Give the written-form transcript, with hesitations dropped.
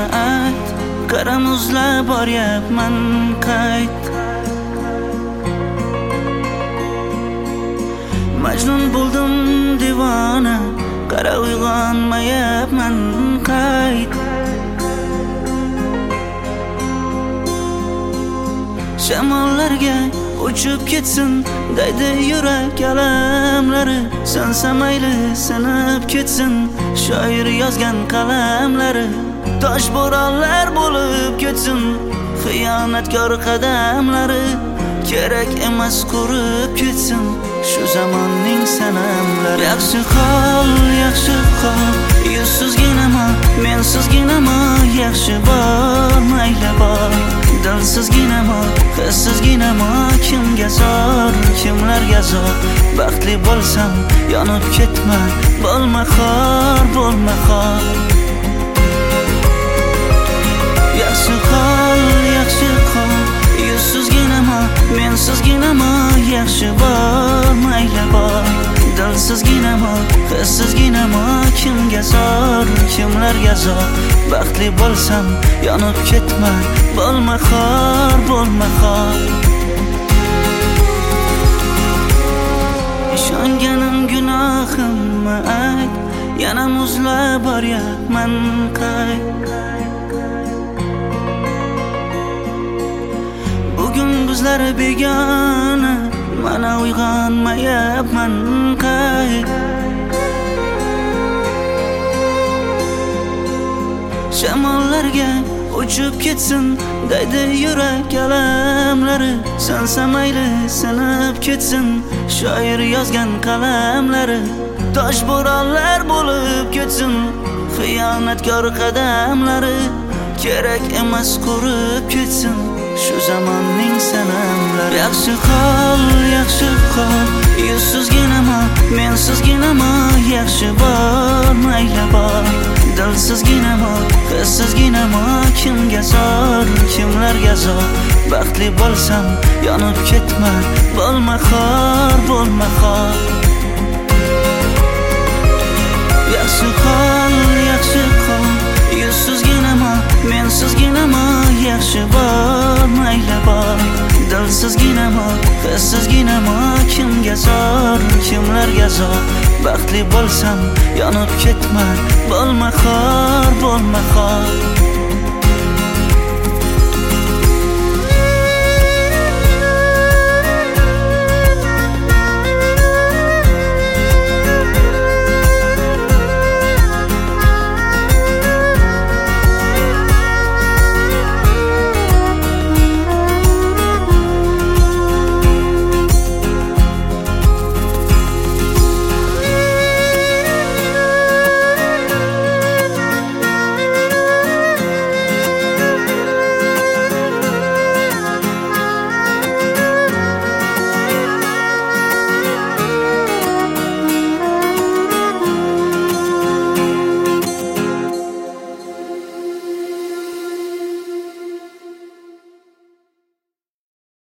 ayt, qara muzlab boryapman qayt. Majnun bo'ldim divona, qara uyg'onmayapman qayt. Shamollarga uchib ketsin daydi yurak alamlari, sansa mayli sinib ketsin shoir yozgan qalamlari. Tosh bo'ronlar bo'lib ketsin xiyonatkor qadamlari, kerak emas qurib ketsin shu zamonning sanamlari. Yaxshi hol, yuzsizginama, mensizginama, yaxshi bor, mayli bor. Dilsizginama, hissizginama, kimga zor, kimlarga zor. Baxtli bo'lsam yonib ketma, bo'lma xor, bo'lma xor. Yaxshi hol, yuzsizginama, mensizginama, yaxshi bor, mayli bor. Dilsizginama, hissizginama, kimga zor, kimlarga zor. Baxtli bo'lsam yonib ketma, bo'lma xor, bo'lma xor. Ishonganim gunohimmi ayt, yana muzlab boryapman qayt. Bugun bizlar begona, mana uyg'onmayapman qayt. Shamollarga uchib ketsin daydi yurak alamlari, sansa mayli sinib ketsin shoir yozgan qalamlari. Tosh bo'ronlar bo'lib ketsin xiyonatkor qadamlari, kerak emas qurib ketsin shu zamonning sanamlari. Yaxshi hol, yuzsizginama, mensizginama, yaxshi bor, mayli bor. Dilsizginama, hissizginama, kimga zor, kimlarga zor. Baxtli bo'lsam yonib ketma, bo'lma xor, bo'lma xor. Yaxshi hol, yuzsizginama, mensizginama, yaxshi bor, mayli bor. Dilsizginama, hissizginama, kimga zor, kimlarga zor. Baxtli bo'lsam yonib ketma, bo'lma xor, bo'lma xor.